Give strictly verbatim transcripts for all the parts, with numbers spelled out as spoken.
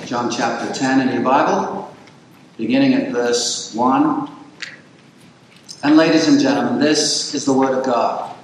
John chapter ten in your Bible, beginning at verse one. And ladies and gentlemen, this is the word of God.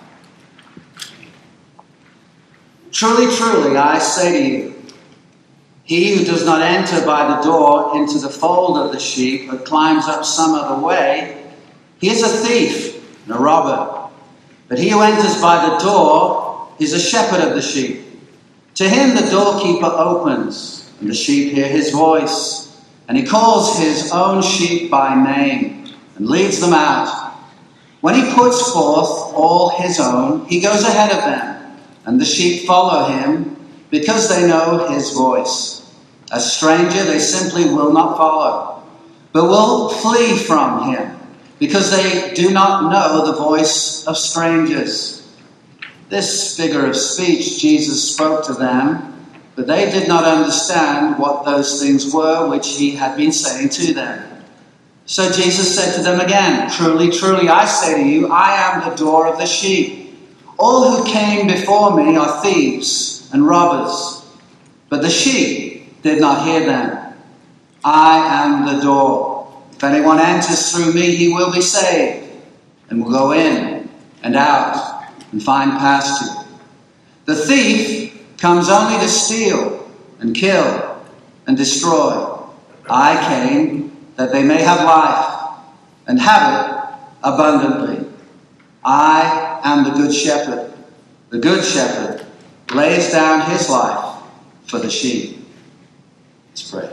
Truly, truly, I say to you, he who does not enter by the door into the fold of the sheep, but climbs up some other way, he is a thief and a robber. But he who enters by the door is a shepherd of the sheep. To him the doorkeeper opens, and the sheep hear his voice, and he calls his own sheep by name and leads them out. When he puts forth all his own, he goes ahead of them, and the sheep follow him because they know his voice. A stranger they simply will not follow, but will flee from him because they do not know the voice of strangers. This figure of speech Jesus spoke to them, but they did not understand what those things were which he had been saying to them. So Jesus said to them again, Truly, truly, I say to you, I am the door of the sheep. All who came before me are thieves and robbers, but the sheep did not hear them. I am the door. If anyone enters through me, he will be saved, and will go in and out and find pasture. The thief comes only to steal and kill and destroy. I came that they may have life and have it abundantly. I am the good shepherd. The good shepherd lays down his life for the sheep. Let's pray.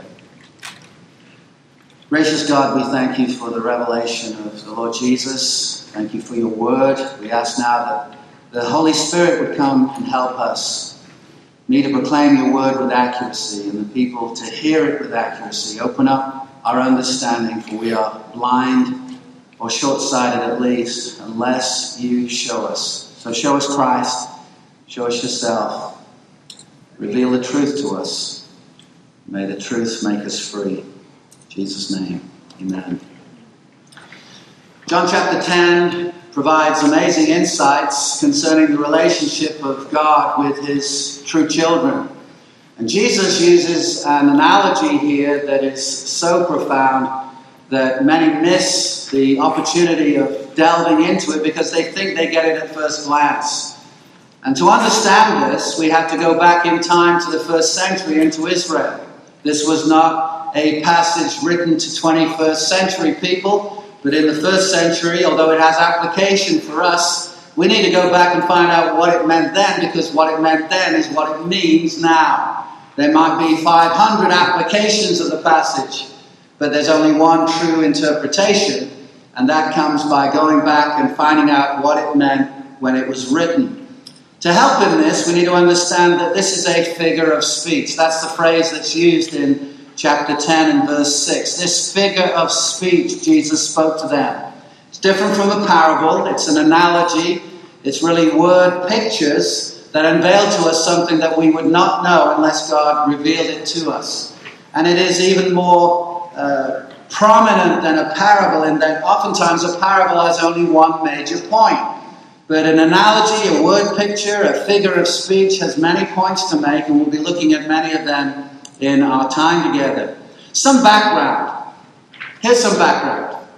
Gracious God, we thank you for the revelation of the Lord Jesus. Thank you for your word. We ask now that the Holy Spirit would come and help us. Me to proclaim your word with accuracy, and the people to hear it with accuracy. Open up our understanding, for we are blind or short-sighted at least, unless you show us. So show us Christ. Show us yourself. Reveal the truth to us. May the truth make us free. In Jesus' name, amen. John chapter ten provides amazing insights concerning the relationship of God with his true children. And Jesus uses an analogy here that is so profound that many miss the opportunity of delving into it because they think they get it at first glance. And to understand this, we have to go back in time to the first century into Israel. This was not a passage written to twenty-first century people, but in the first century, although it has application for us, we need to go back and find out what it meant then, because what it meant then is what it means now. There might be five hundred applications of the passage, but there's only one true interpretation, and that comes by going back and finding out what it meant when it was written. To help in this, we need to understand that this is a figure of speech. That's the phrase that's used in chapter ten and verse six. This figure of speech Jesus spoke to them. It's different from a parable. It's an analogy. It's really word pictures that unveil to us something that we would not know unless God revealed it to us. And it is even more uh, prominent than a parable in that oftentimes a parable has only one major point. But an analogy, a word picture, a figure of speech has many points to make, and we'll be looking at many of them in our time together. Some background. Here's some background.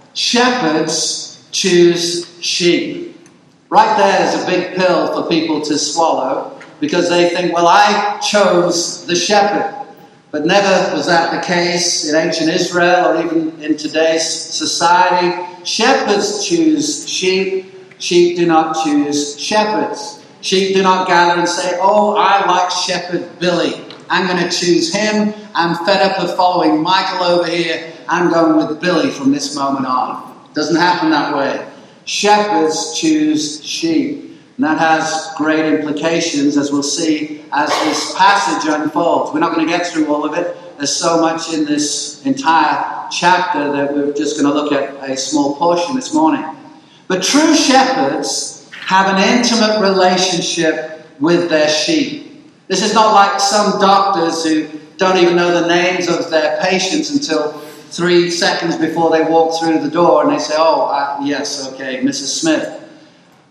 Shepherds choose sheep. Right there is a big pill for people to swallow, because they think, well, I chose the shepherd. But never was that the case in ancient Israel or even in today's society. Shepherds choose sheep. Sheep do not choose shepherds. Sheep do not gather and say, oh, I like Shepherd Billy. I'm going to choose him. I'm fed up of following Michael over here. I'm going with Billy from this moment on. It doesn't happen that way. Shepherds choose sheep. And that has great implications, as we'll see as this passage unfolds. We're not going to get through all of it. There's so much in this entire chapter that we're just going to look at a small portion this morning. But true shepherds have an intimate relationship with their sheep. This is not like some doctors who don't even know the names of their patients until three seconds before they walk through the door and they say, oh, uh, yes, okay, Missus Smith.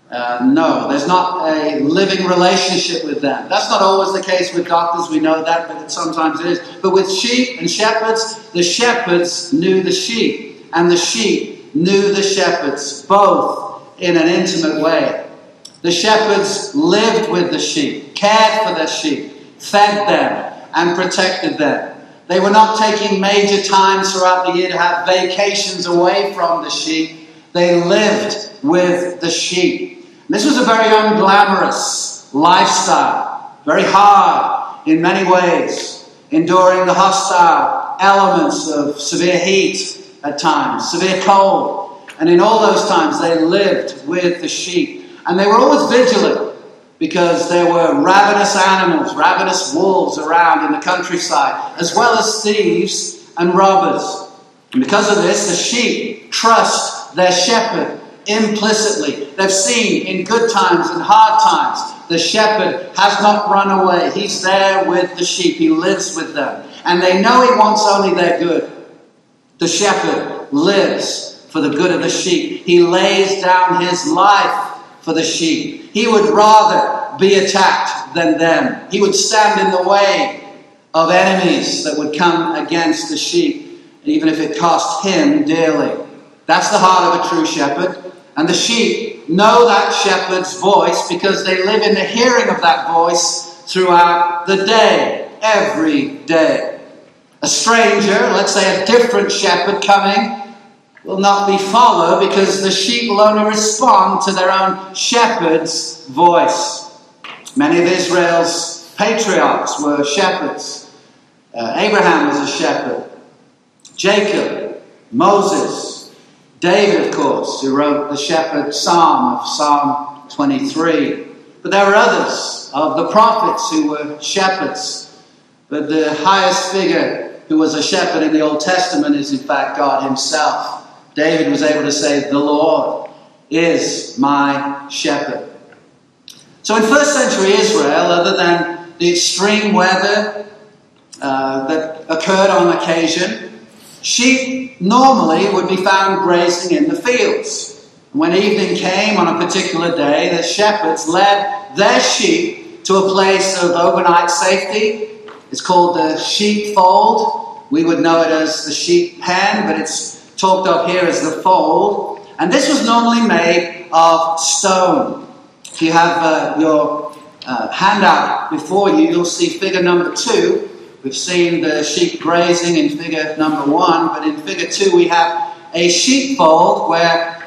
Uh, no, there's not a living relationship with them. That's not always the case with doctors, we know that, but sometimes it is. But with sheep and shepherds, the shepherds knew the sheep, and the sheep knew the shepherds, both in an intimate way. The shepherds lived with the sheep, cared for their sheep, fed them, and protected them. They were not taking major times throughout the year to have vacations away from the sheep. They lived with the sheep. This was a very unglamorous lifestyle, very hard in many ways, enduring the hostile elements of severe heat at times, severe cold. And in all those times, they lived with the sheep. And they were always vigilant because there were ravenous animals, ravenous wolves around in the countryside, as well as thieves and robbers. And because of this, the sheep trust their shepherd implicitly. They've seen in good times and hard times, the shepherd has not run away. He's there with the sheep. He lives with them. And they know he wants only their good. The shepherd lives for the good of the sheep. He lays down his life for the sheep. He would rather be attacked than them. He would stand in the way of enemies that would come against the sheep, even if it cost him dearly. That's the heart of a true shepherd. And the sheep know that shepherd's voice because they live in the hearing of that voice throughout the day, every day. A stranger, let's say a different shepherd coming, will not be followed because the sheep will only respond to their own shepherd's voice. Many of Israel's patriarchs were shepherds. Uh, Abraham was a shepherd. Jacob, Moses, David, of course, who wrote the shepherd psalm of Psalm twenty-three. But there were others of the prophets who were shepherds. But the highest figure who was a shepherd in the Old Testament is in fact God himself. David was able to say, "The Lord is my shepherd." So in first century Israel, other than the extreme weather uh, that occurred on occasion, sheep normally would be found grazing in the fields. When evening came on a particular day, the shepherds led their sheep to a place of overnight safety. It's called the sheepfold. We would know it as the sheep pen, but it's talked of here as the fold. And this was normally made of stone. If you have uh, your uh, handout before you, you'll see figure number two. We've seen the sheep grazing in figure number one, but in figure two we have a sheepfold where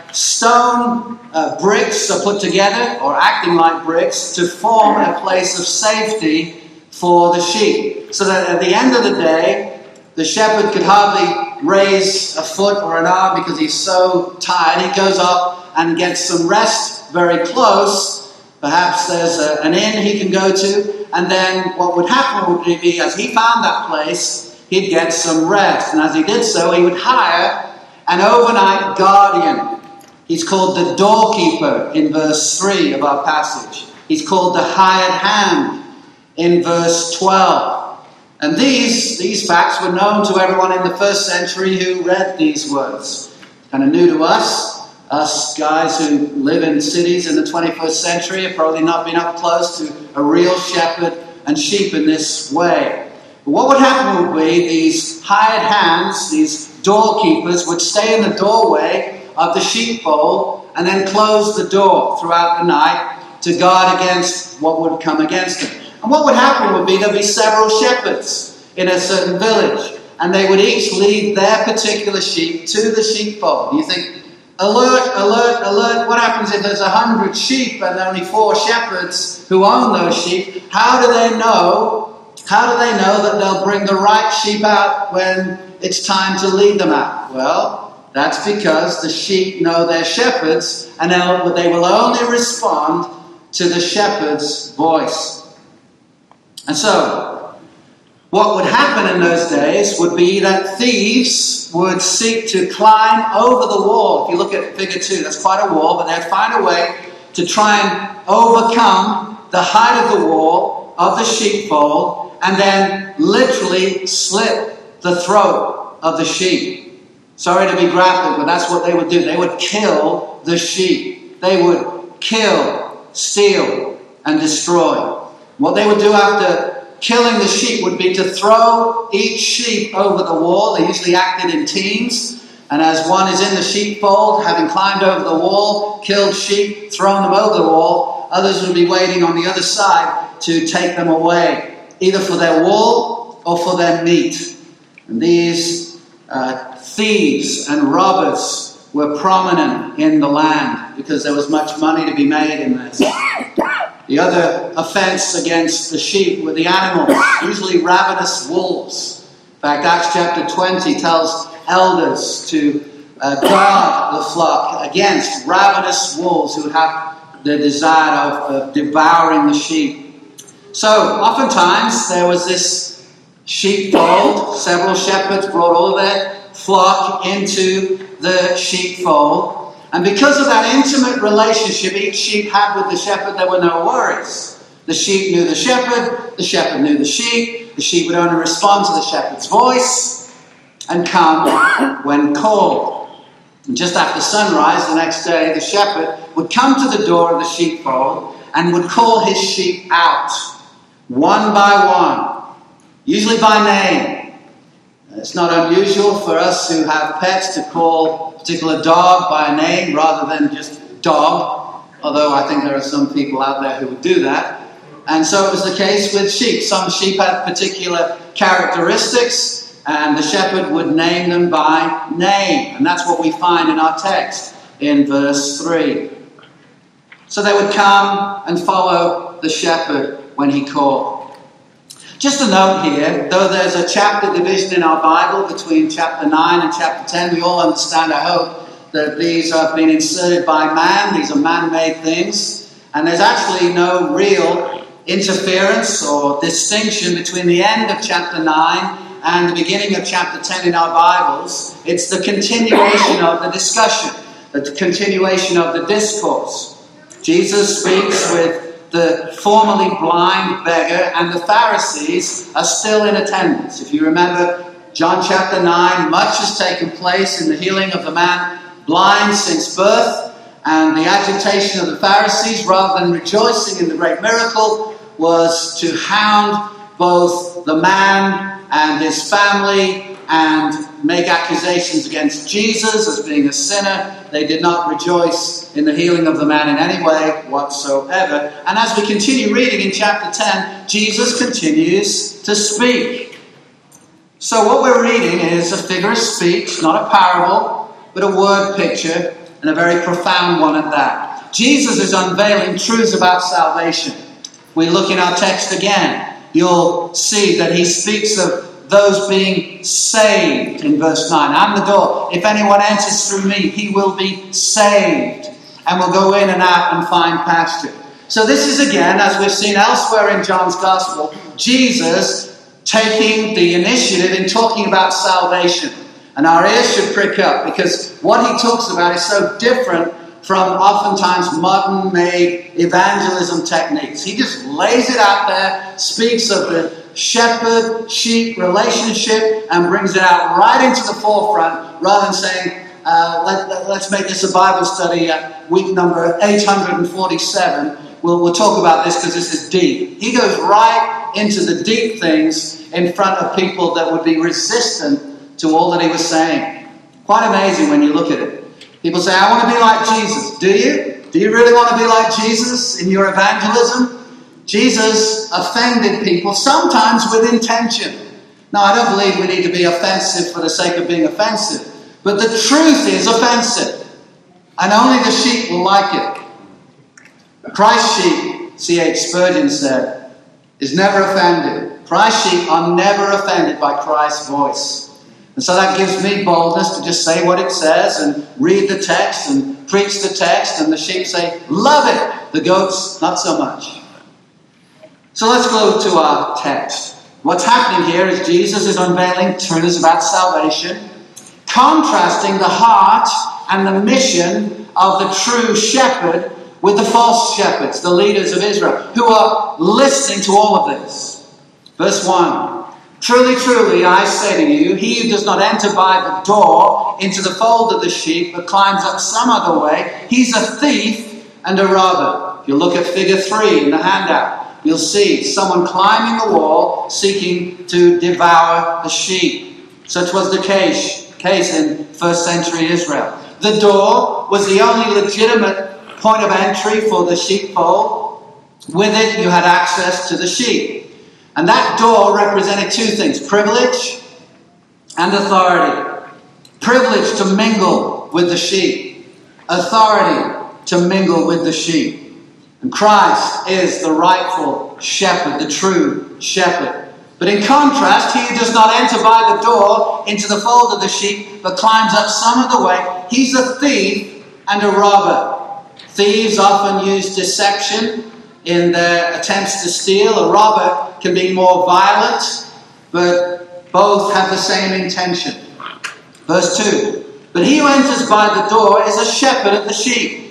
stone uh, bricks are put together, or acting like bricks, to form a place of safety for the sheep. So that at the end of the day, the shepherd could hardly raise a foot or an arm because he's so tired. He goes off and gets some rest very close. Perhaps there's a, an inn he can go to. And then what would happen would be, as he found that place, he'd get some rest. And as he did so, he would hire an overnight guardian. He's called the doorkeeper in verse three of our passage. He's called the hired hand in verse twelve. And these, these facts were known to everyone in the first century who read these words. Kind of new to us. Us guys who live in cities in the twenty-first century have probably not been up close to a real shepherd and sheep in this way. But what would happen would be these hired hands, these doorkeepers, would stay in the doorway of the sheepfold and then close the door throughout the night to guard against what would come against them. And what would happen would be there'd be several shepherds in a certain village, and they would each lead their particular sheep to the sheepfold. You think, alert, alert, alert. What happens if there's a hundred sheep and only four shepherds who own those sheep? How do they know? How do they know that they'll bring the right sheep out when it's time to lead them out? Well, that's because the sheep know their shepherds, and they will only respond to the shepherd's voice. And so, what would happen in those days would be that thieves would seek to climb over the wall. If you look at figure two, that's quite a wall, but they'd find a way to try and overcome the height of the wall of the sheepfold and then literally slit the throat of the sheep. Sorry to be graphic, but that's what they would do. They would kill the sheep. They would kill, steal, and destroy. What they would do after killing the sheep would be to throw each sheep over the wall. They usually acted in teams. And as one is in the sheepfold, having climbed over the wall, killed sheep, thrown them over the wall, others would be waiting on the other side to take them away, either for their wool or for their meat. And these uh, thieves and robbers were prominent in the land because there was much money to be made in this. The other offense against the sheep were the animals, usually ravenous wolves. In fact, Acts chapter twenty tells elders to uh, guard the flock against ravenous wolves who have the desire of, of devouring the sheep. So, oftentimes, there was this sheepfold. Several shepherds brought all their flock into the sheepfold. And because of that intimate relationship each sheep had with the shepherd, there were no worries. The sheep knew the shepherd, the shepherd knew the sheep, the sheep would only respond to the shepherd's voice and come when called. And just after sunrise the next day, the shepherd would come to the door of the sheepfold and would call his sheep out, one by one, usually by name. It's not unusual for us who have pets to call a particular dog by a name rather than just dog, although I think there are some people out there who would do that. And so it was the case with sheep. Some sheep had particular characteristics, and the shepherd would name them by name. And that's what we find in our text in verse three. So they would come and follow the shepherd when he called. Just a note here, though there's a chapter division in our Bible between chapter nine and chapter ten, we all understand, I hope, that these have been inserted by man. These are man-made things. And there's actually no real interference or distinction between the end of chapter nine and the beginning of chapter ten in our Bibles. It's the continuation of the discussion, the continuation of the discourse. Jesus speaks with the formerly blind beggar, and the Pharisees are still in attendance. If you remember John chapter nine, much has taken place in the healing of the man blind since birth, and the agitation of the Pharisees, rather than rejoicing in the great miracle, was to hound both the man and his family and make accusations against Jesus as being a sinner. They did not rejoice in the healing of the man in any way whatsoever. And as we continue reading in chapter ten, Jesus continues to speak. So what we're reading is a figure of speech, not a parable, but a word picture, and a very profound one at that. Jesus is unveiling truths about salvation. We look in our text again, you'll see that he speaks of those being saved in verse nine. I'm the door. If anyone enters through me, he will be saved and will go in and out and find pasture. So this is again, as we've seen elsewhere in John's Gospel, Jesus taking the initiative in talking about salvation. And our ears should prick up because what he talks about is so different from oftentimes modern-made evangelism techniques. He just lays it out there, speaks of the shepherd-sheep relationship and brings it out right into the forefront rather than saying, uh, let, let, let's make this a Bible study at week number eight hundred forty-seven. We'll, we'll talk about this because this is deep. He goes right into the deep things in front of people that would be resistant to all that he was saying. Quite amazing when you look at it. People say, I want to be like Jesus. Do you? Do you really want to be like Jesus in your evangelism? Jesus offended people, sometimes with intention. Now, I don't believe we need to be offensive for the sake of being offensive. But the truth is offensive. And only the sheep will like it. Christ's sheep, C H Spurgeon said, is never offended. Christ's sheep are never offended by Christ's voice. And so that gives me boldness to just say what it says and read the text and preach the text. And the sheep say, love it. The goats, not so much. So let's go to our text. What's happening here is Jesus is unveiling truths about salvation, contrasting the heart and the mission of the true shepherd with the false shepherds, the leaders of Israel, who are listening to all of this. Verse one, truly, truly, I say to you, he who does not enter by the door into the fold of the sheep, but climbs up some other way, he's a thief and a robber. If you look at figure three in the handout, you'll see someone climbing the wall seeking to devour the sheep. Such was the case, case in first century Israel. The door was the only legitimate point of entry for the sheepfold. With it, you had access to the sheep. And that door represented two things, privilege and authority. Privilege to mingle with the sheep. Authority to mingle with the sheep. And Christ is the rightful shepherd, the true shepherd. But in contrast, he who does not enter by the door into the fold of the sheep, but climbs up some of the way, he's a thief and a robber. Thieves often use deception in their attempts to steal. A robber can be more violent, but both have the same intention. Verse two, but he who enters by the door is a shepherd of the sheep.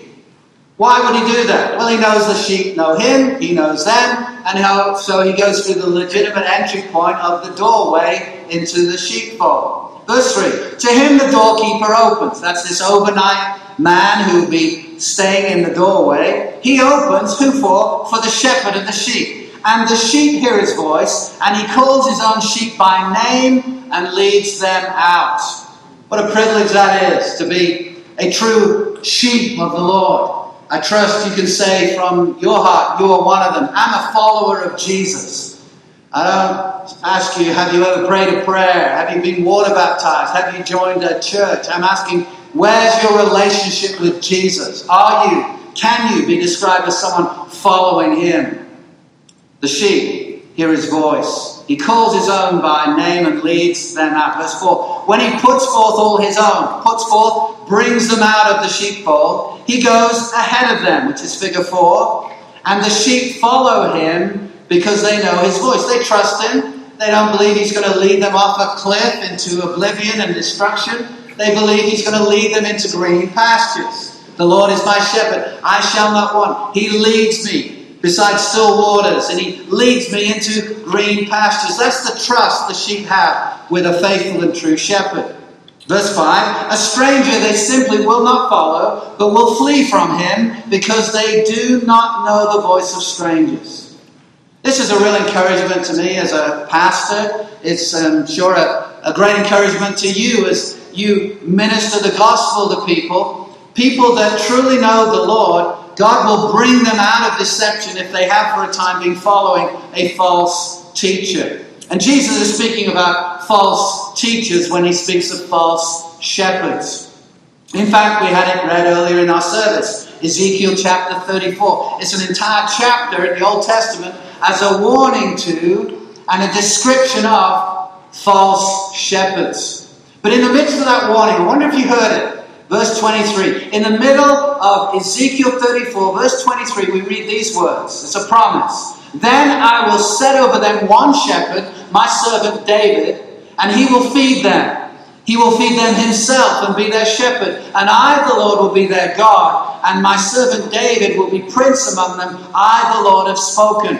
Why would he do that? Well, he knows the sheep know him, he knows them, and how, so he goes through the legitimate entry point of the doorway into the sheepfold. Verse three, to him the doorkeeper opens. That's this overnight man who will be staying in the doorway. He opens, who for? For the shepherd of the sheep. And the sheep hear his voice, and he calls his own sheep by name and leads them out. What a privilege that is, to be a true sheep of the Lord. I trust you can say from your heart, you are one of them. I'm a follower of Jesus. I don't ask you, have you ever prayed a prayer? Have you been water baptized? Have you joined a church? I'm asking, where's your relationship with Jesus? Are you, can you be described as someone following him? The sheep hear his voice. He calls his own by name and leads them out. Verse four, when he puts forth all his own, puts forth, brings them out of the sheepfold, he goes ahead of them, which is figure four, and the sheep follow him because they know his voice. They trust him. They don't believe he's going to lead them off a cliff into oblivion and destruction. They believe he's going to lead them into green pastures. The Lord is my shepherd. I shall not want. He leads me beside still waters, and he leads me into green pastures. That's the trust the sheep have with a faithful and true shepherd. Verse five, a stranger they simply will not follow, but will flee from him because they do not know the voice of strangers. This is a real encouragement to me as a pastor. It's, I'm sure, a, a great encouragement to you as you minister the gospel to people. People that truly know the Lord, God will bring them out of deception if they have for a time been following a false teacher. And Jesus is speaking about false teachers when he speaks of false shepherds. In fact, we had it read earlier in our service, Ezekiel chapter thirty-four. It's an entire chapter in the Old Testament as a warning to and a description of false shepherds. But in the midst of that warning, I wonder if you heard it. Verse twenty-three. In the middle of Ezekiel thirty-four, verse twenty-three, we read these words. It's a promise. Then I will set over them one shepherd, my servant David, and he will feed them. He will feed them himself and be their shepherd. And I, the Lord, will be their God, and my servant David will be prince among them. I, the Lord, have spoken.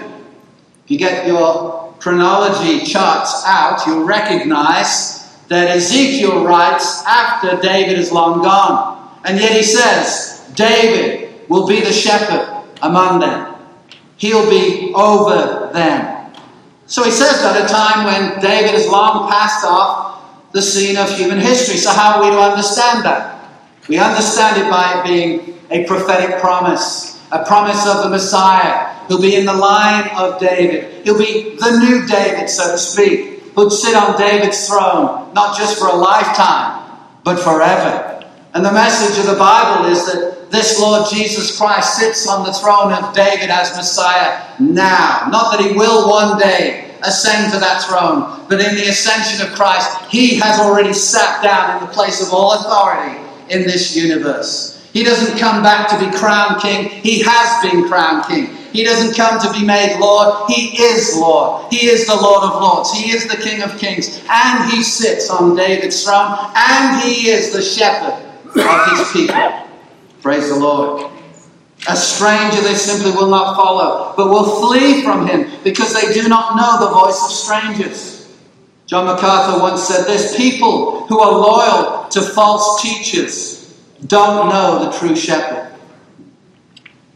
If you get your chronology charts out, you'll recognize that Ezekiel writes after David is long gone. And yet he says, David will be the shepherd among them. He'll be over them. So he says that at a time when David has long passed off the scene of human history. So how are we to understand that? We understand it by it being a prophetic promise. A promise of the Messiah. He'll be in the line of David. He'll be the new David, so to speak, who'd sit on David's throne, not just for a lifetime, but forever. And the message of the Bible is that this Lord Jesus Christ sits on the throne of David as Messiah now. Not that he will one day ascend to that throne, but in the ascension of Christ, he has already sat down in the place of all authority in this universe. He doesn't come back to be crowned king. He has been crowned king. He doesn't come to be made Lord. He is Lord. He is the Lord of Lords. He is the King of Kings. And he sits on David's throne. And he is the shepherd of his people. Praise the Lord. A stranger they simply will not follow, but will flee from him because they do not know the voice of strangers. John MacArthur once said this, people who are loyal to false teachers don't know the true shepherd.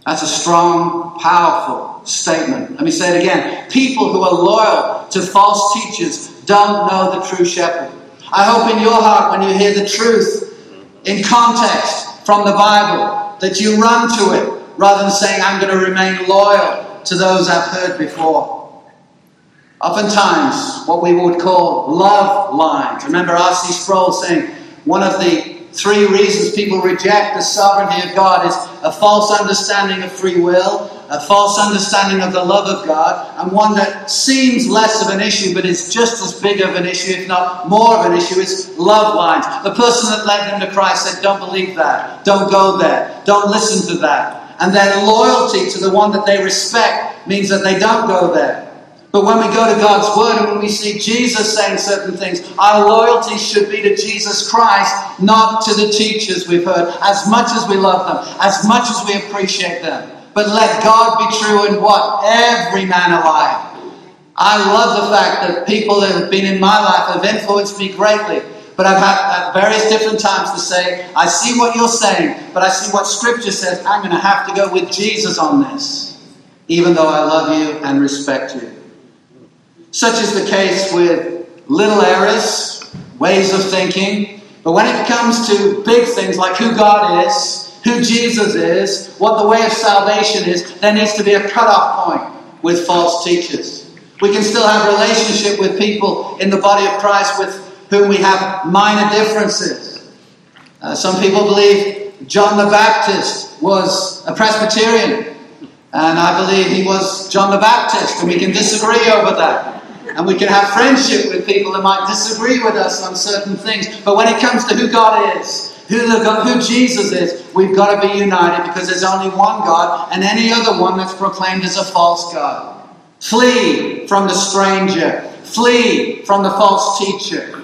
That's a strong, powerful statement. Let me say it again. People who are loyal to false teachers don't know the true shepherd. I hope in your heart, when you hear the truth in context from the Bible, that you run to it rather than saying, I'm going to remain loyal to those I've heard before. Oftentimes, what we would call love lines. Remember R C Sproul saying one of the three reasons people reject the sovereignty of God is a false understanding of free will, a false understanding of the love of God, and one that seems less of an issue but is just as big of an issue, if not more of an issue, is love lines. The person that led them to Christ said, don't believe that, don't go there, don't listen to that. And their loyalty to the one that they respect means that they don't go there. But when we go to God's Word and when we see Jesus saying certain things, our loyalty should be to Jesus Christ, not to the teachers we've heard, as much as we love them, as much as we appreciate them. But let God be true in what? Every man alive. I love the fact that people that have been in my life have influenced me greatly. But I've had at various different times to say, I see what you're saying, but I see what Scripture says. I'm going to have to go with Jesus on this, even though I love you and respect you. Such is the case with little errors, ways of thinking. But when it comes to big things like who God is, who Jesus is, what the way of salvation is, there needs to be a cutoff point with false teachers. We can still have a relationship with people in the body of Christ with whom we have minor differences. Uh, some people believe John the Baptist was a Presbyterian, and I believe he was John the Baptist, and we can disagree over that. And we can have friendship with people that might disagree with us on certain things. But when it comes to who God is, who, the God, who Jesus is, we've got to be united because there's only one God, and any other one that's proclaimed as a false God. Flee from the stranger. Flee from the false teacher.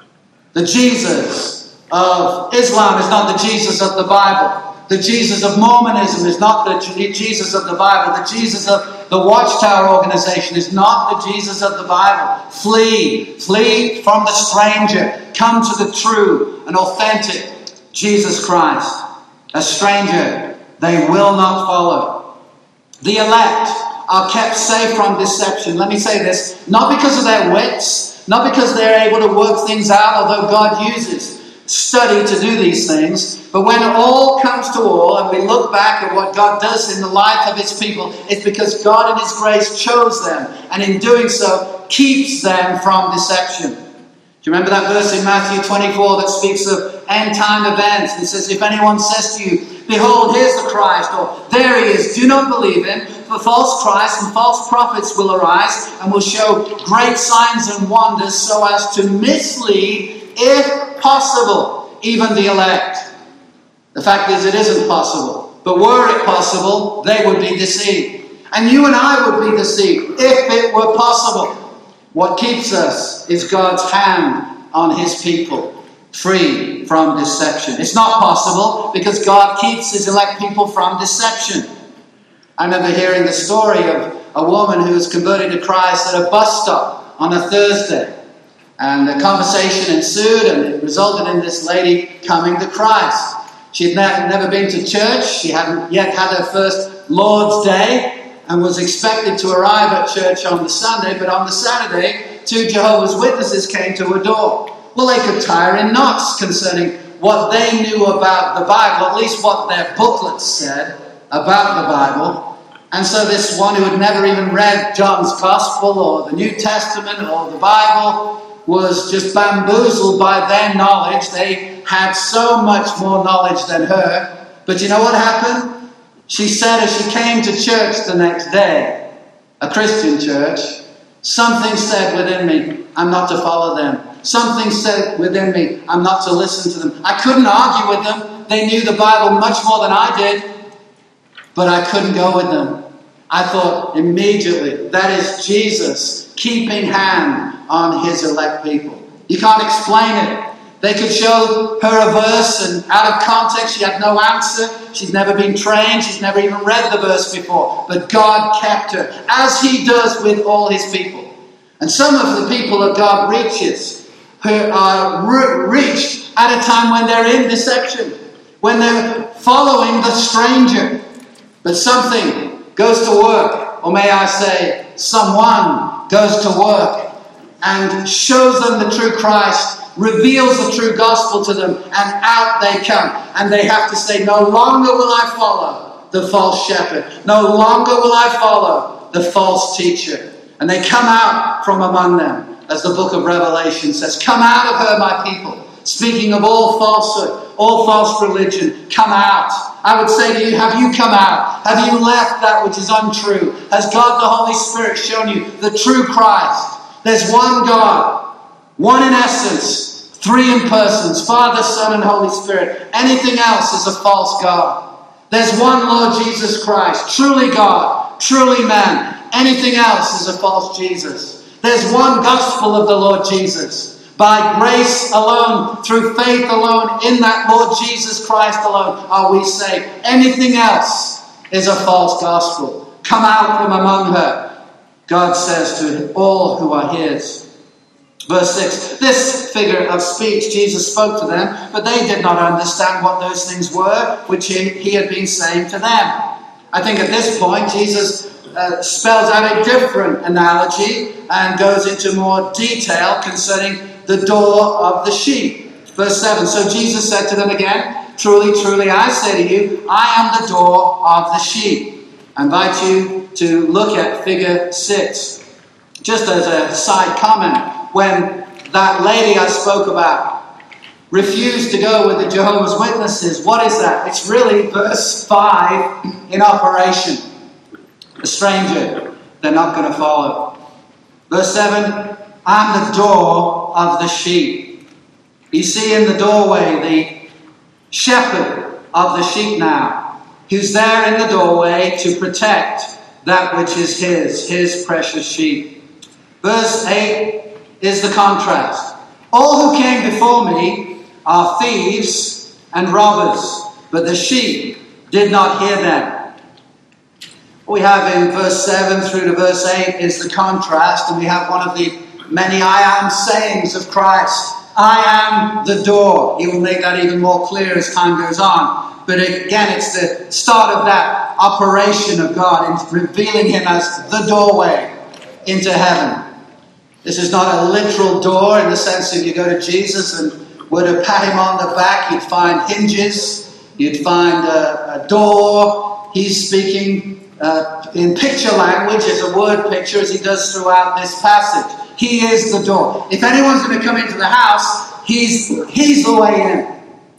The Jesus of Islam is not the Jesus of the Bible. The Jesus of Mormonism is not the Jesus of the Bible. The Jesus of the Watchtower organization is not the Jesus of the Bible. Flee. Flee from the stranger. Come to the true and authentic Jesus Christ. A stranger they will not follow. The elect are kept safe from deception. Let me say this. Not because of their wits. Not because they're able to work things out, although God uses study to do these things. But when all comes to all and we look back at what God does in the life of his people, it's because God in his grace chose them, and in doing so keeps them from deception. Do you remember that verse in Matthew twenty-four that speaks of end time events and says, if anyone says to you, behold, here's the Christ, or there he is, do not believe him, for false Christs and false prophets will arise and will show great signs and wonders so as to mislead, if possible, even the elect. The fact is, it isn't possible. But were it possible, they would be deceived. And you and I would be deceived if it were possible. What keeps us is God's hand on his people, free from deception. It's not possible because God keeps his elect people from deception. I remember hearing the story of a woman who was converted to Christ at a bus stop on a Thursday. And the conversation ensued, and it resulted in this lady coming to Christ. She had never been to church. She hadn't yet had her first Lord's Day and was expected to arrive at church on the Sunday. But on the Saturday, two Jehovah's Witnesses came to her door. Well, they could tie her in knots concerning what they knew about the Bible, at least what their booklets said about the Bible. And so this one who had never even read John's Gospel or the New Testament or the Bible was just bamboozled by their knowledge. They had so much more knowledge than her. But you know what happened? She said as she came to church the next day, a Christian church, something said within me, I'm not to follow them. Something said within me, I'm not to listen to them. I couldn't argue with them. They knew the Bible much more than I did. But I couldn't go with them. I thought immediately, that is Jesus keeping hand on his elect people. You can't explain it. They could show her a verse, and out of context she had no answer. She's never been trained. She's never even read the verse before. But God kept her, as he does with all his people. And some of the people that God reaches who are re- reached at a time when they're in deception, when they're following the stranger. But something goes to work, or may I say, someone goes to work and shows them the true Christ, reveals the true gospel to them, and out they come. And they have to say, no longer will I follow the false shepherd. No longer will I follow the false teacher. And they come out from among them, as the book of Revelation says, come out of her, my people. Speaking of all falsehood, all false religion, come out. I would say to you, have you come out? Have you left that which is untrue? Has God the Holy Spirit shown you the true Christ? There's one God, one in essence, three in persons, Father, Son, and Holy Spirit. Anything else is a false God. There's one Lord Jesus Christ, truly God, truly man. Anything else is a false Jesus. There's one gospel of the Lord Jesus. By grace alone, through faith alone, in that Lord Jesus Christ alone are we saved. Anything else is a false gospel. Come out from among her, God says to all who are his. Verse six, this figure of speech Jesus spoke to them, but they did not understand what those things were which he, he had been saying to them. I think at this point Jesus uh, spells out a different analogy and goes into more detail concerning the door of the sheep. Verse seven, so Jesus said to them again, truly, truly, I say to you, I am the door of the sheep. I invite you to look at figure six. Just as a side comment, when that lady I spoke about refused to go with the Jehovah's Witnesses, what is that? It's really verse five in operation. A stranger, they're not going to follow. Verse seven, I'm the door of the sheep. You see in the doorway the shepherd of the sheep now, who's there in the doorway to protect that which is his, his precious sheep. Verse eight is the contrast. All who came before me are thieves and robbers, but the sheep did not hear them. What we have in verse seven through to verse eight is the contrast, and we have one of the many I am sayings of Christ. I am the door. He will make that even more clear as time goes on. But again, it's the start of that operation of God in revealing him as the doorway into heaven. This is not a literal door in the sense that you go to Jesus and were to pat him on the back, you'd find hinges, you'd find a, a door. He's speaking uh, in picture language as a word picture as he does throughout this passage. He is the door. If anyone's going to come into the house, he's, he's the way in.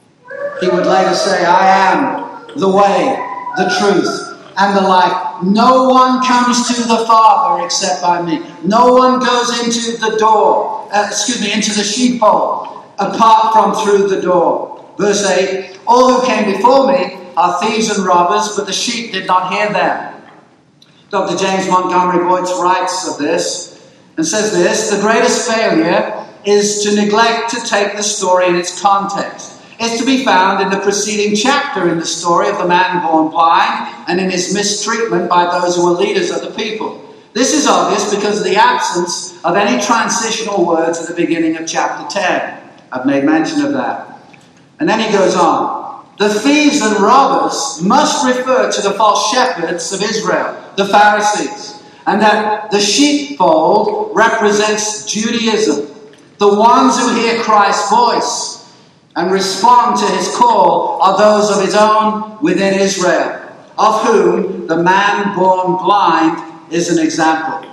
He would later say, I am the way, the truth, and the life. No one comes to the Father except by me. No one goes into the door, uh, excuse me, into the sheepfold, apart from through the door. Verse eight, all who came before me are thieves and robbers, but the sheep did not hear them. Doctor James Montgomery Boyce writes of this, and says this, the greatest failure is to neglect to take the story in its context. It's to be found in the preceding chapter in the story of the man born blind and in his mistreatment by those who were leaders of the people. This is obvious because of the absence of any transitional words at the beginning of chapter ten. I've made mention of that. And then he goes on. The thieves and robbers must refer to the false shepherds of Israel, the Pharisees. And that the sheepfold represents Judaism. The ones who hear Christ's voice and respond to his call are those of his own within Israel, of whom the man born blind is an example.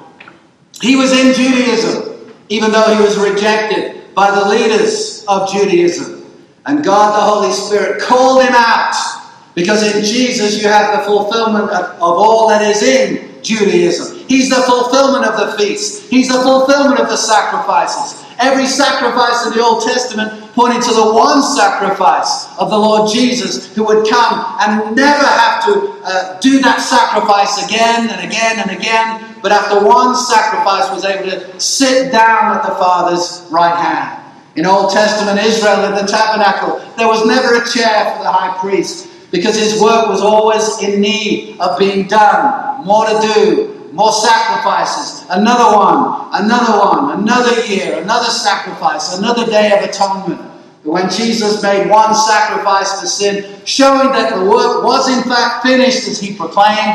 He was in Judaism, even though he was rejected by the leaders of Judaism. And God the Holy Spirit called him out, because in Jesus you have the fulfillment of, of all that is in Judaism. He's the fulfillment of the feasts. He's the fulfillment of the sacrifices. Every sacrifice in the Old Testament pointed to the one sacrifice of the Lord Jesus, who would come and never have to uh, do that sacrifice again and again and again, but after one sacrifice was able to sit down at the Father's right hand. In Old Testament Israel, in the tabernacle, there was never a chair for the high priest, because his work was always in need of being done. More to do, more sacrifices, another one, another one, another year, another sacrifice, another day of atonement. When Jesus made one sacrifice for sin, showing that the work was in fact finished as he proclaimed,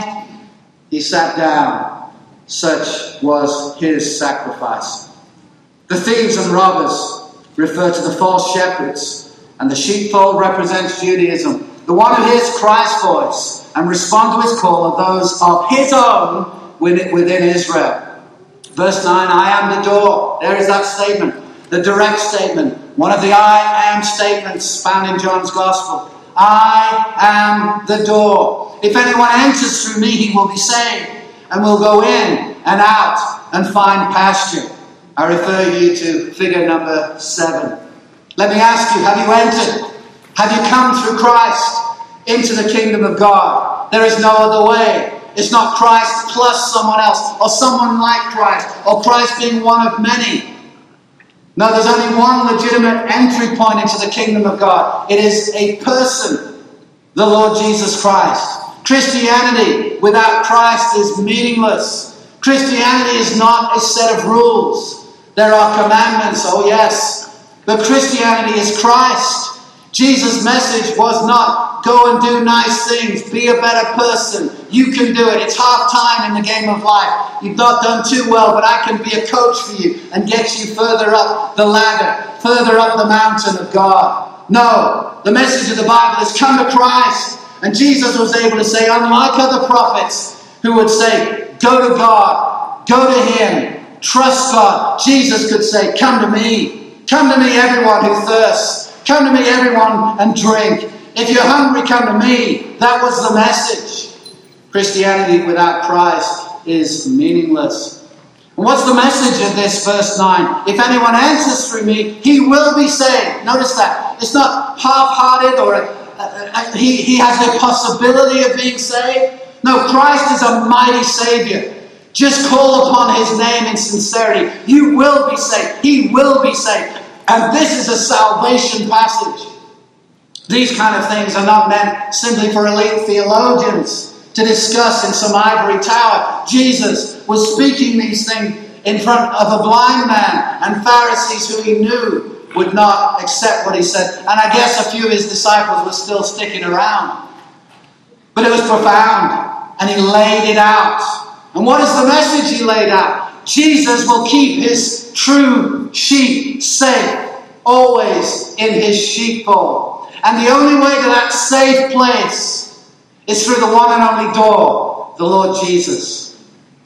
he sat down. Such was his sacrifice. The thieves and robbers refer to the false shepherds, and the sheepfold represents Judaism. The one who hears Christ's voice and responds to his call are those of his own within Israel. Verse nine, I am the door. There is that statement, the direct statement, one of the I am statements found in John's Gospel. I am the door. If anyone enters through me, he will be saved and will go in and out and find pasture. I refer you to figure number seven. Let me ask you, have you entered? Have you come through Christ into the kingdom of God? There is no other way. It's not Christ plus someone else, or someone like Christ, or Christ being one of many. No, there's only one legitimate entry point into the kingdom of God. It is a person, the Lord Jesus Christ. Christianity without Christ is meaningless. Christianity is not a set of rules. There are commandments, oh yes, but Christianity is Christ. Jesus' message was not go and do nice things, be a better person. You can do it. It's half time in the game of life. You've not done too well, but I can be a coach for you and get you further up the ladder, further up the mountain of God. No, the message of the Bible is come to Christ. And Jesus was able to say, unlike other prophets who would say, go to God, go to Him, trust God. Jesus could say, come to me. Come to me, everyone who thirsts. Come to me, everyone, and drink. If you're hungry, come to me. That was the message. Christianity without Christ is meaningless. And what's the message of this verse nine? If anyone enters through me, he will be saved. Notice that. It's not half-hearted or a, a, a, he, he has the possibility of being saved. No, Christ is a mighty Savior. Just call upon His name in sincerity. You will be saved. He will be saved. And this is a salvation passage. These kind of things are not meant simply for elite theologians to discuss in some ivory tower. Jesus was speaking these things in front of a blind man and Pharisees who he knew would not accept what he said. And I guess a few of his disciples were still sticking around. But it was profound, and he laid it out. And what is the message he laid out? Jesus will keep His true sheep safe, always in His sheepfold. And the only way to that safe place is through the one and only door, the Lord Jesus.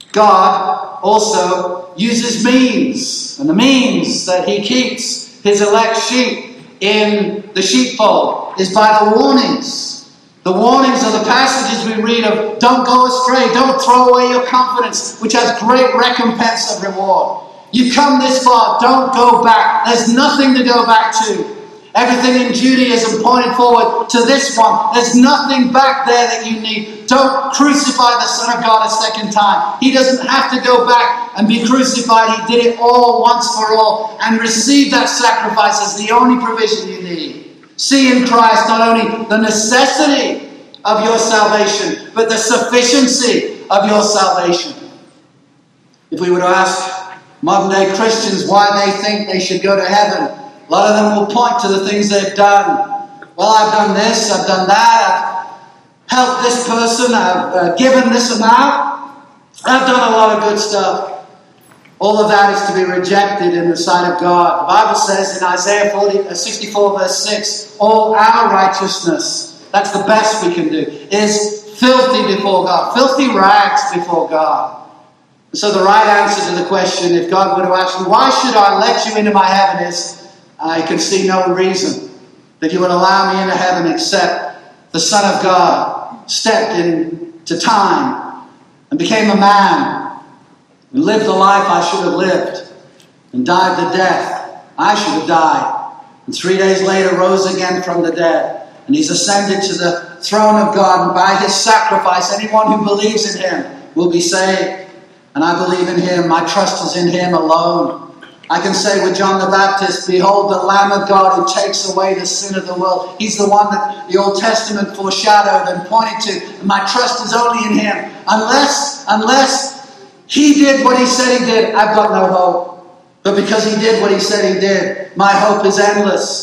God also uses means, and the means that He keeps His elect sheep in the sheepfold is by the warnings. The warnings are the passages we read of don't go astray, don't throw away your confidence, which has great recompense of reward. You've come this far, don't go back. There's nothing to go back to. Everything in Judaism pointed forward to this one. There's nothing back there that you need. Don't crucify the Son of God a second time. He doesn't have to go back and be crucified. He did it all once for all and receive that sacrifice as the only provision you need. See in Christ not only the necessity of your salvation, but the sufficiency of your salvation. If we were to ask modern day Christians why they think they should go to heaven, a lot of them will point to the things they've done. Well, I've done this, I've done that, I've helped this person, I've uh, given this amount, I've done a lot of good stuff. All of that is to be rejected in the sight of God. The Bible says in Isaiah forty, uh, sixty-four verse six, all our righteousness, that's the best we can do, is filthy before God, filthy rags before God. So the right answer to the question, if God were to ask me, why should I let you into my heaven, is I can see no reason that you would allow me into heaven except the Son of God stepped into time and became a man and lived the life I should have lived and died the death I should have died. And three days later rose again from the dead. And He's ascended to the throne of God. And by His sacrifice, anyone who believes in Him will be saved. And I believe in Him. My trust is in Him alone. I can say with John the Baptist, behold the Lamb of God who takes away the sin of the world. He's the one that the Old Testament foreshadowed and pointed to. And my trust is only in Him. Unless, unless He did what He said He did, I've got no hope. But because He did what He said He did, my hope is endless.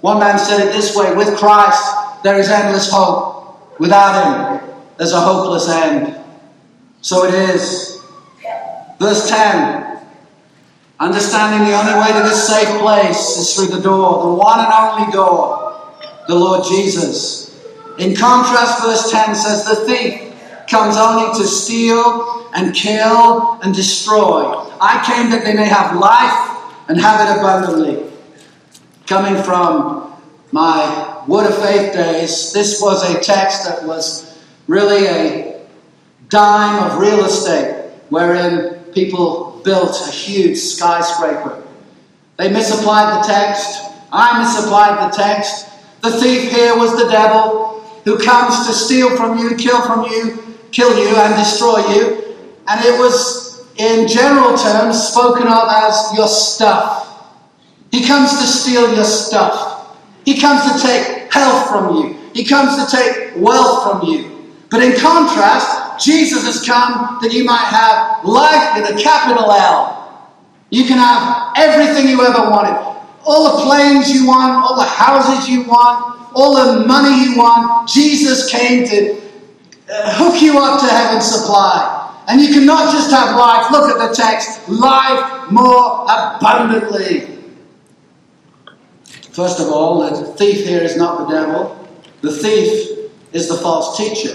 One man said it this way: with Christ there is endless hope. Without him there's a hopeless end. So it is. Verse ten. Understanding the only way to this safe place is through the door, the one and only door, the Lord Jesus. In contrast, verse ten says, the thief comes only to steal and kill and destroy. I came that they may have life and have it abundantly. Coming from my Word of Faith days, this was a text that was really a dime of real estate, wherein people built a huge skyscraper. They misapplied the text. I misapplied the text. The thief here was the devil, who comes to steal from you, kill from you, kill you, and destroy you. And it was, in general terms, spoken of as your stuff. He comes to steal your stuff. He comes to take health from you. He comes to take wealth from you. But in contrast, Jesus has come that you might have life with a capital L. You can have everything you ever wanted. All the planes you want, all the houses you want, all the money you want. Jesus came to uh, hook you up to heaven's supply. And you can not just have life, look at the text, life more abundantly. First of all, the thief here is not the devil. The thief is the false teacher.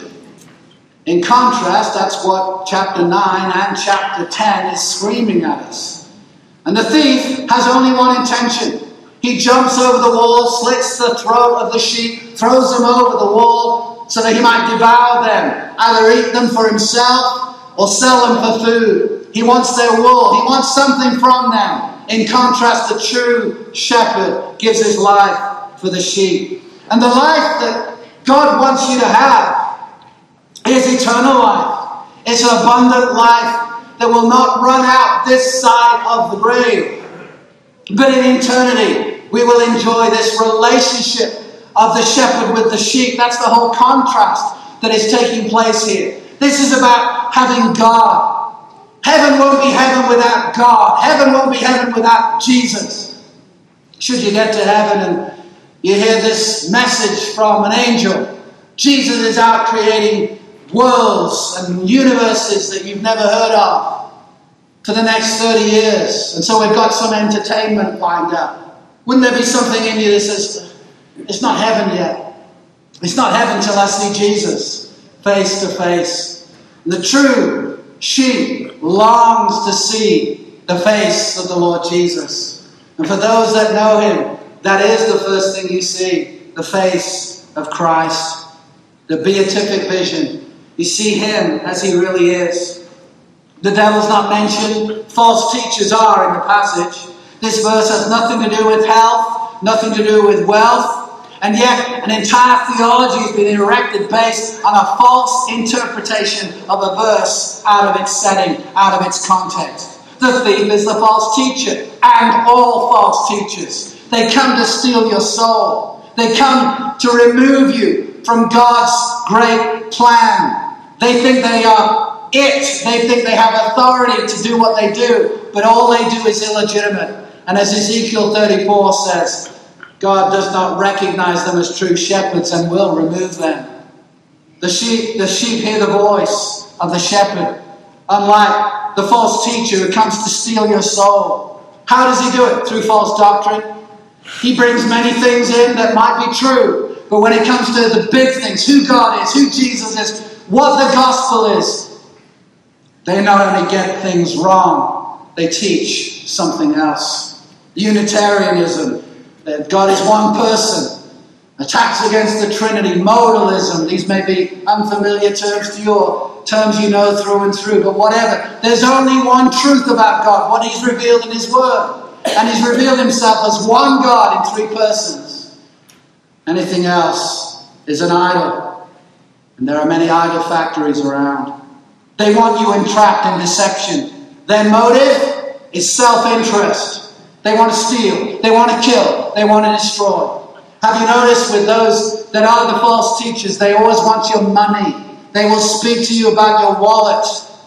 In contrast, that's what chapter nine and chapter ten is screaming at us. And the thief has only one intention. He jumps over the wall, slits the throat of the sheep, throws them over the wall so that he might devour them, either eat them for himself or sell them for food. He wants their wool. He wants something from them. In contrast, the true shepherd gives his life for the sheep. And the life that God wants you to have is eternal life. It's an abundant life that will not run out this side of the grave. But in eternity, we will enjoy this relationship of the shepherd with the sheep. That's the whole contrast that is taking place here. This is about having God. Heaven won't be heaven without God. Heaven won't be heaven without Jesus. Should you get to heaven and you hear this message from an angel, Jesus is out creating worlds and universes that you've never heard of for the next thirty years. And so we've got some entertainment lined up. Wouldn't there be something in you that says, it's not heaven yet. It's not heaven till I see Jesus face to face. And the true sheep longs to see the face of the Lord Jesus. And for those that know him, that is the first thing you see, the face of Christ. The beatific vision. You see him as he really is. The devil's not mentioned. False teachers are in the passage. This verse has nothing to do with health, nothing to do with wealth. And yet, an entire theology has been erected based on a false interpretation of a verse out of its setting, out of its context. The thief is the false teacher, and all false teachers. They come to steal your soul. They come to remove you from God's great plan. They think they are it. They think they have authority to do what they do, but all they do is illegitimate. And as Ezekiel thirty-four says, God does not recognize them as true shepherds and will remove them. The sheep, the sheep hear the voice of the shepherd, unlike the false teacher who comes to steal your soul. How does he do it? Through false doctrine. He brings many things in that might be true, but when it comes to the big things, who God is, who Jesus is, what the gospel is, they not only get things wrong, they teach something else. Unitarianism, that God is one person. Attacks against the Trinity, modalism, these may be unfamiliar terms to you, terms you know through and through, but whatever. There's only one truth about God, what he's revealed in his word. And he's revealed himself as one God in three persons. Anything else is an idol. And there are many idol factories around. They want you entrapped in deception. Their motive is self-interest. They want to steal. They want to kill. They want to destroy. Have you noticed with those that are the false teachers, they always want your money. They will speak to you about your wallet.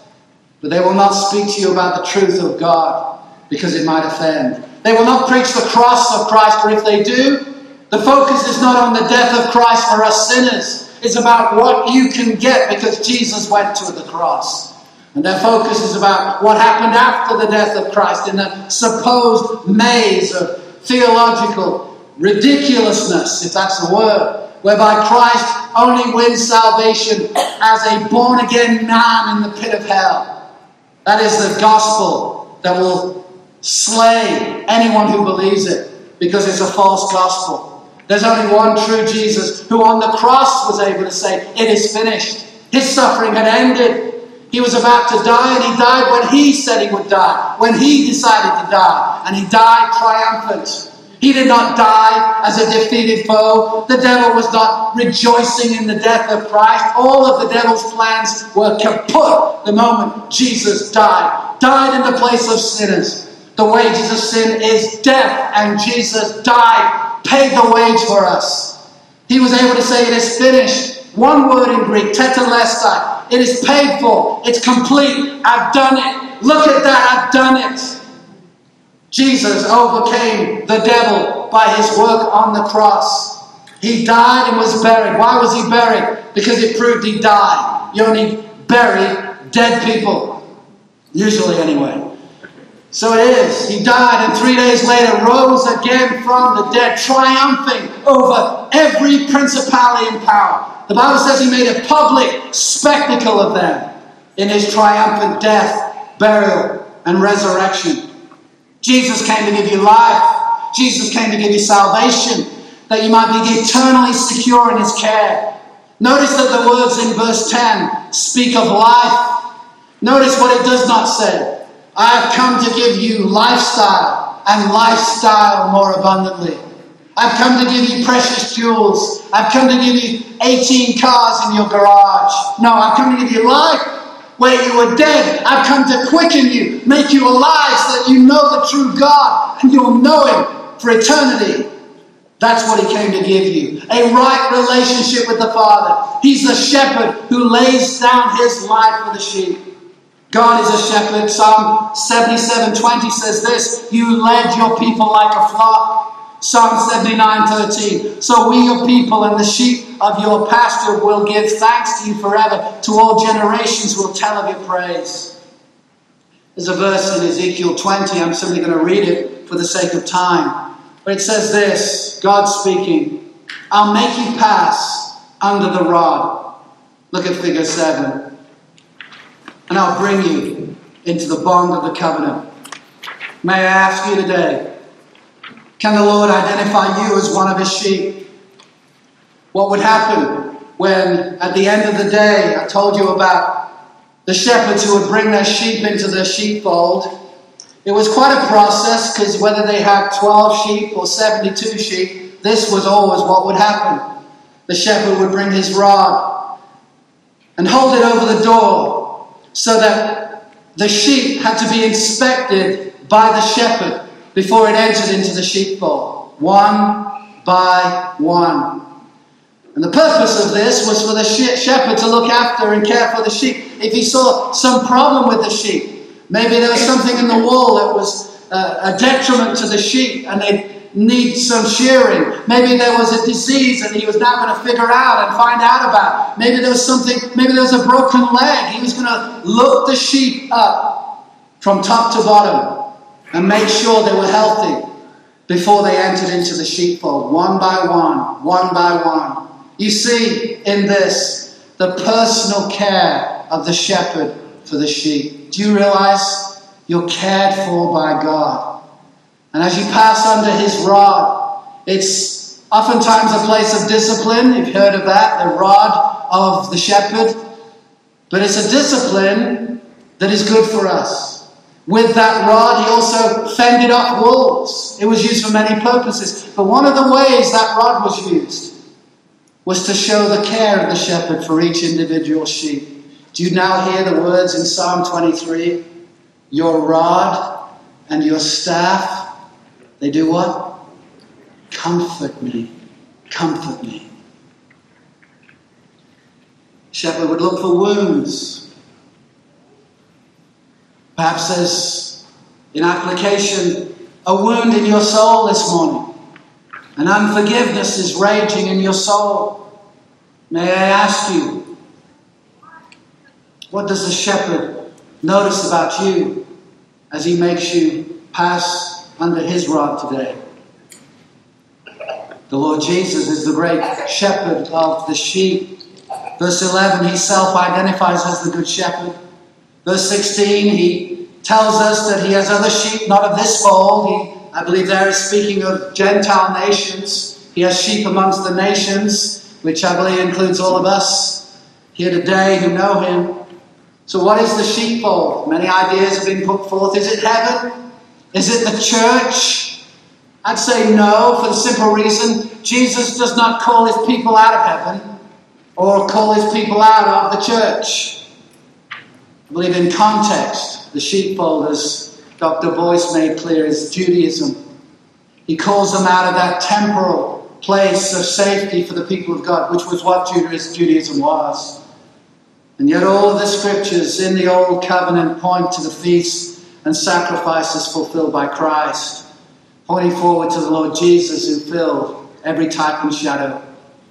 But they will not speak to you about the truth of God, because it might offend. They will not preach the cross of Christ, or if they do, The focus is not on the death of Christ for us sinners. It's about what you can get because Jesus went to the cross. And their focus is about what happened after the death of Christ in the supposed maze of theological ridiculousness, if that's the word, whereby Christ only wins salvation as a born-again man in the pit of hell. That is the gospel that will slay anyone who believes it, because it's a false gospel. There's only one true Jesus who on the cross was able to say, it is finished. His suffering had ended. He was about to die, and he died when he said he would die, when he decided to die, and he died triumphant. He did not die as a defeated foe. The devil was not rejoicing in the death of Christ. All of the devil's plans were kaput the moment Jesus died. Died in the place of sinners. The wages of sin is death, and Jesus died, paid the wage for us. He was able to say it is finished. One word in Greek, tetelestai. It is paid for. It's complete. I've done it. Look at that. I've done it. Jesus overcame the devil by his work on the cross. He died and was buried. Why was he buried? Because it proved he died. You only bury dead people. Usually anyway. So it is. He died and three days later rose again from the dead, triumphing over every principality and power. The Bible says he made a public spectacle of them in his triumphant death, burial, and resurrection. Jesus came to give you life. Jesus came to give you salvation, that you might be eternally secure in his care. Notice that the words in verse ten speak of life. Notice what it does not say. I have come to give you lifestyle, and lifestyle more abundantly. I've come to give you precious jewels. I've come to give you eighteen cars in your garage. No, I've come to give you life. Where you were dead, I've come to quicken you, make you alive so that you know the true God and you'll know him for eternity. That's what he came to give you. A right relationship with the Father. He's the shepherd who lays down his life for the sheep. God is a shepherd. Psalm seventy-seven twenty says this, you led your people like a flock. Psalm seventy-nine thirteen. So we, your people, and the sheep of your pasture will give thanks to you forever. To all generations will tell of your praise. There's a verse in Ezekiel twenty. I'm simply going to read it for the sake of time. But it says this, God speaking, I'll make you pass under the rod. Look at figure seven. And I'll bring you into the bond of the covenant. May I ask you today, can the Lord identify you as one of his sheep? What would happen when at the end of the day, I told you about the shepherds who would bring their sheep into their sheepfold. It was quite a process, because whether they had twelve sheep or seventy-two sheep, this was always what would happen. The shepherd would bring his rod and hold it over the door so that the sheep had to be inspected by the shepherd before it entered into the sheepfold, one by one. And the purpose of this was for the shepherd to look after and care for the sheep. If he saw some problem with the sheep, maybe there was something in the wool that was uh, a detriment to the sheep and they need some shearing. Maybe there was a disease and he was now going to figure out and find out about. Maybe there was something, maybe there was a broken leg. He was going to look the sheep up from top to bottom and make sure they were healthy before they entered into the sheepfold, one by one, one by one. You see in this the personal care of the shepherd for the sheep. Do you realize you're cared for by God? And as you pass under his rod, it's oftentimes a place of discipline. You've heard of that, the rod of the shepherd. But it's a discipline that is good for us. With that rod, he also fended off wolves. It was used for many purposes. But one of the ways that rod was used was to show the care of the shepherd for each individual sheep. Do you now hear the words in Psalm twenty-three? Your rod and your staff, they do what? Comfort me. Comfort me. The shepherd would look for wounds. Perhaps there's, in application, a wound in your soul this morning. and unforgiveness is raging in your soul, may I ask you, what does the shepherd notice about you as he makes you pass under his rod today? The Lord Jesus is the great shepherd of the sheep. Verse eleven, he self-identifies as the good shepherd. Verse sixteen, he tells us that he has other sheep, not of this fold. He, I believe there is speaking of Gentile nations. He has sheep amongst the nations, which I believe includes all of us here today who know him. So what is the sheepfold? Many ideas have been put forth. Is it heaven? Is it the church? I'd say no, for the simple reason Jesus does not call his people out of heaven or call his people out of the church. I believe in context, the sheepfold, as Doctor Boyce made clear, is Judaism. He calls them out of that temporal place of safety for the people of God, which was what Judaism was. And yet all of the scriptures in the Old Covenant point to the feasts and sacrifices fulfilled by Christ, pointing forward to the Lord Jesus who filled every type and shadow.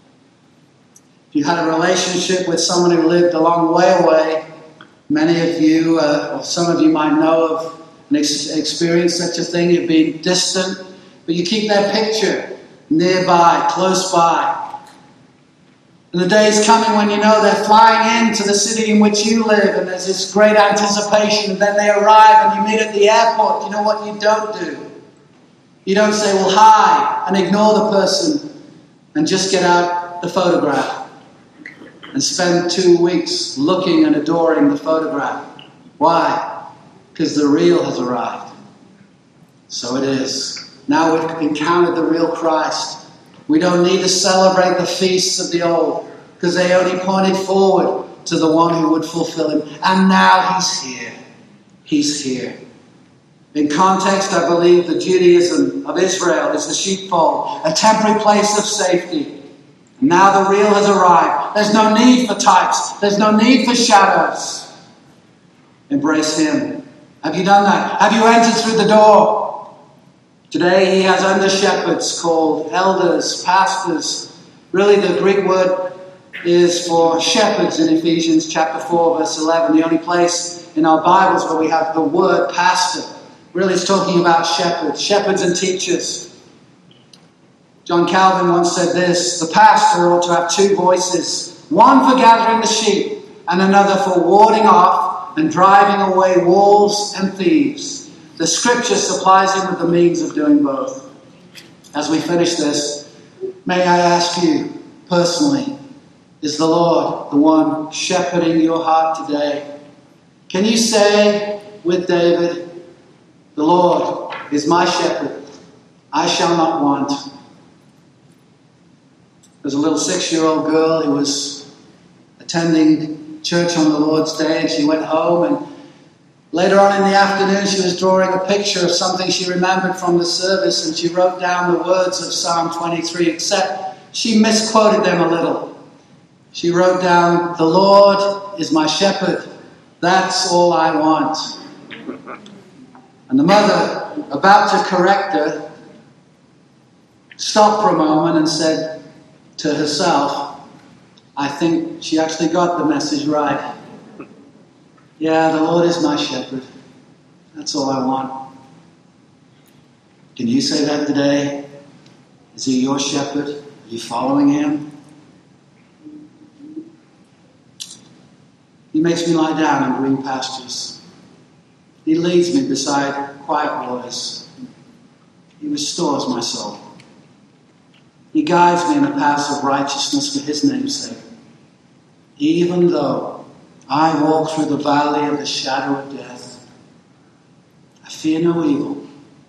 If you had a relationship with someone who lived a long way away, many of you, uh, or some of you might know of and ex- experienced such a thing. You've been distant, but you keep their picture nearby, close by. And the day is coming when you know they're flying into the city in which you live, and there's this great anticipation, and then they arrive and you meet at the airport. You know what you don't do? You don't say, well, hi, and ignore the person and just get out the photograph and spend two weeks looking and adoring the photograph. Why? Because the real has arrived. So it is. Now we've encountered the real Christ. We don't need to celebrate the feasts of the old because they only pointed forward to the one who would fulfill him. And now he's here. He's here. In context, I believe the Judaism of Israel is the sheepfold, a temporary place of safety. And now the real has arrived. There's no need for types. There's no need for shadows. Embrace him. Have you done that? Have you entered through the door? Today he has under shepherds called elders, pastors. Really the Greek word is for shepherds in Ephesians chapter four, verse eleven. The only place in our Bibles where we have the word pastor. Really it's talking about shepherds, shepherds and teachers. John Calvin once said this: the pastor ought to have two voices, one for gathering the sheep and another for warding off and driving away wolves and thieves. The scripture supplies him with the means of doing both. As we finish this, may I ask you personally, is the Lord the one shepherding your heart today? Can you say with David, the Lord is my shepherd, I shall not want. There's a little six-year-old girl who was attending church on the Lord's Day, and she went home, and later on in the afternoon she was drawing a picture of something she remembered from the service, and she wrote down the words of Psalm twenty-three, except she misquoted them a little. She wrote down, the Lord is my shepherd, that's all I want. And the mother, about to correct her, stopped for a moment and said to herself, I think she actually got the message right. Yeah, the Lord is my shepherd. That's all I want. Can you say that today? Is he your shepherd? Are you following him? He makes me lie down in green pastures. He leads me beside quiet waters. He restores my soul. He guides me in the paths of righteousness for his name's sake. Even though I walk through the valley of the shadow of death, I fear no evil,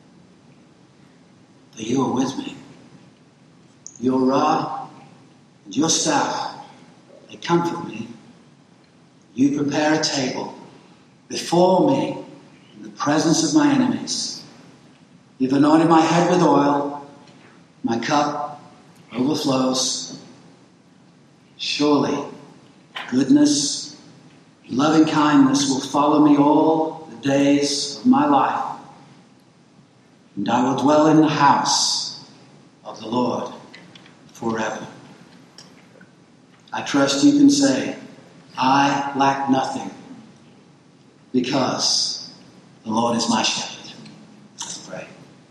for you are with me. Your rod and your staff, they comfort me. You prepare a table before me in the presence of my enemies. You've anointed my head with oil, my cup overflows. Surely goodness, loving kindness will follow me all the days of my life, and I will dwell in the house of the Lord forever. I trust you can say, I lack nothing because the Lord is my shepherd. Let's pray.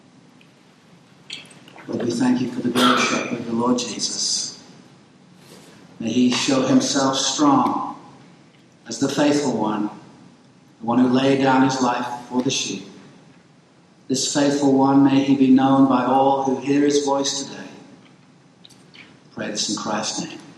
Lord, we thank you for the great shepherd, the Lord Jesus. May he show himself strong as the faithful one, the one who laid down his life for the sheep. This faithful one, may he be known by all who hear his voice today. Pray this in Christ's name.